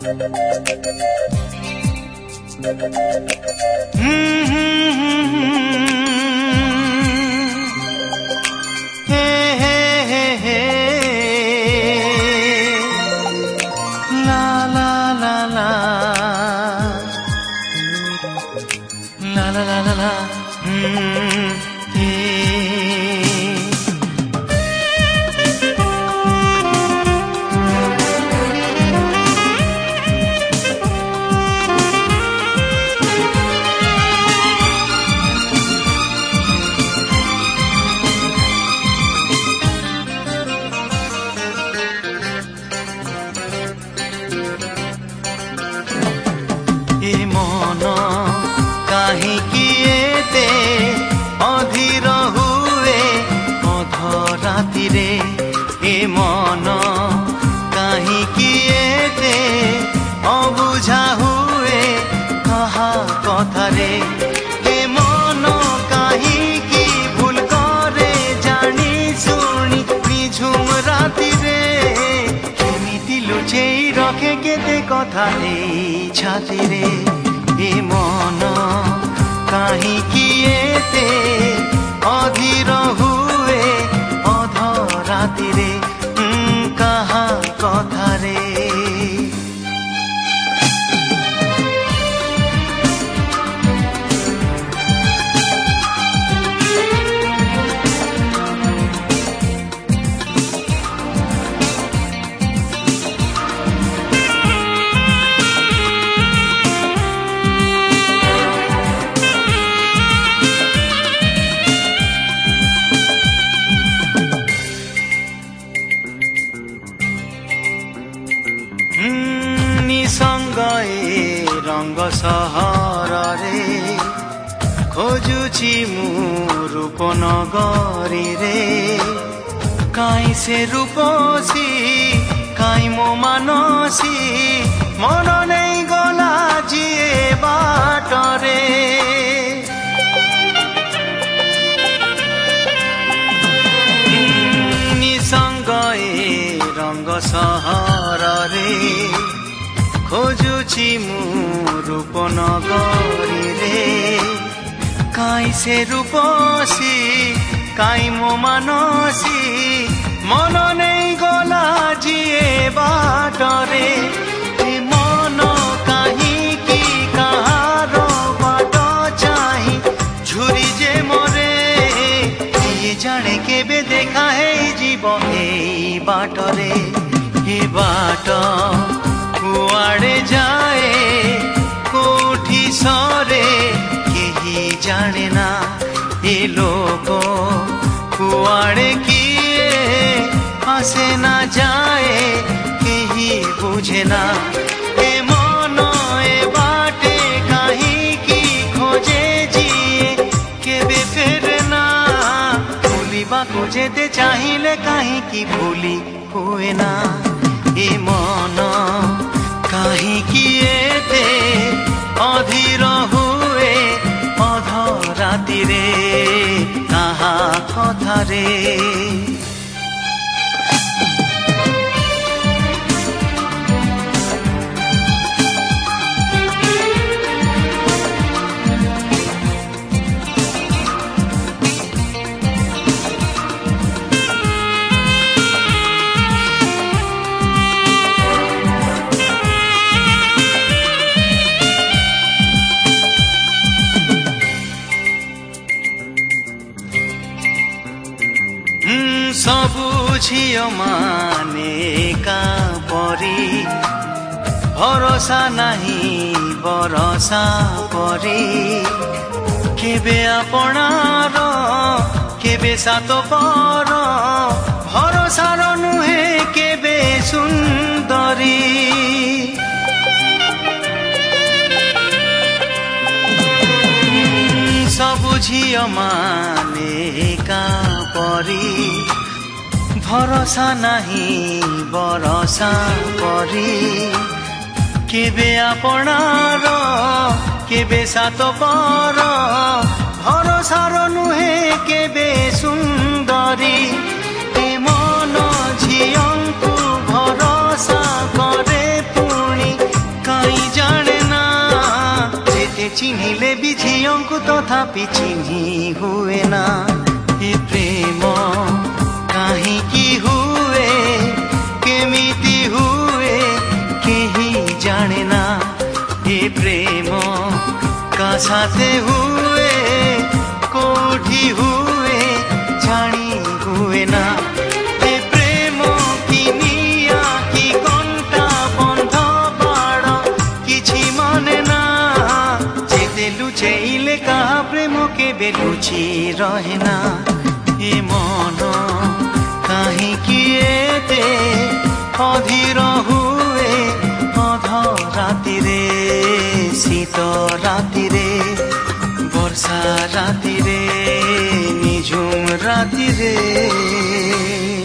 কথা এই ছাতিরে এ মন কাহিকি এতে অধীর হুয়ে অধ রাতিরে কাহা কথারে रंग सहरे खोजुची मु रूप नगरी रे काई से रूपसी काई मो मानसी मन नहीं गला जिए बाटरे निसंग रंग सहरे खोजुची मु रूप नगरी रे काई से रूपसी काई मो मानसी मन नहीं गला जिए बाटरे मन कहीं की कहार बाट चाही झुरी जे मोरे ये जाने केबे देखा है जीव ए बाटरे ए बाट कुआड़े जाए कोठी सरे केही जाने ना ए लोक कुआड़े किए आसे ना जाए केही बुझे ना ए मन ए बाटे कहीं की खोजे जिए केबे फेरे ना भूलिबा को जेते चाहिए कहीं की भूली हुए ना ए मन कहीं किए थे अधीर हुए अध राति रे कहा कथा रे सबु झियो माने का परी भरोसा नहीं भरोसा परी केबे आपणार केबे सात पर भरोसार नुहे केबे सुंदरी सबु झियो माने का परी भरोसा नहीं भरोसा करी केबे आपणार केबे सात पर भरोसार नुहे केबे सुंदरी ए मन झियंकु भरोसा करे पुणी ଚିହ୍ନିଲେ ବି ଝିଅଙ୍କୁ ତଥାପି ଚିହ୍ନି ହୁଏ ନା। ଏ ପ୍ରେମ କାହିଁକି ହୁଏ, କେମିତି ହୁଏ କେହି ଜାଣେ ନା। ଏ ପ୍ରେମ କା ସାଥେ ହୁଏ, କୋଉଠି ହୁଏ ଜାଣି ହୁଏ ନା। ଏ ପ୍ରେମ କି ନିଆଁ କି କଣ୍ଟା ବନ୍ଧ ବାଡ଼ କିଛି ମନେ ନା। ଯେତେ ଲୁଚେଇଲେ କାହା ପ୍ରେମ କେବେ ଲୁଚି ରହେ ନା। ଏ ମନ କାହିଁକି ଏତେ ଅଧୀର ହୁଏ ଅଧ ରାତିରେ, ଶୀତ ରାତିରେ, ବର୍ଷା ରାତିରେ, ନିଝୁମ ରାତିରେ।